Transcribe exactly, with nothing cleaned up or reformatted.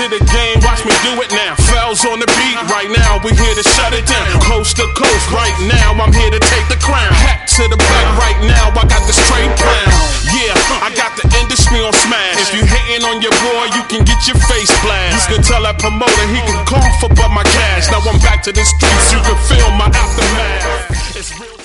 to the game, watch me do it now. Fells on the beat right now, we here to shut it down. Coast to coast right now, I'm here to take the crown. Hat to the back right now, I got the straight pound. Yeah, I got the industry on smash. If you hating on your boy, you can get your face blast. You can tell that promoter he can cough up my cash. Now I'm back to the streets, you can feel my aftermath. It's real.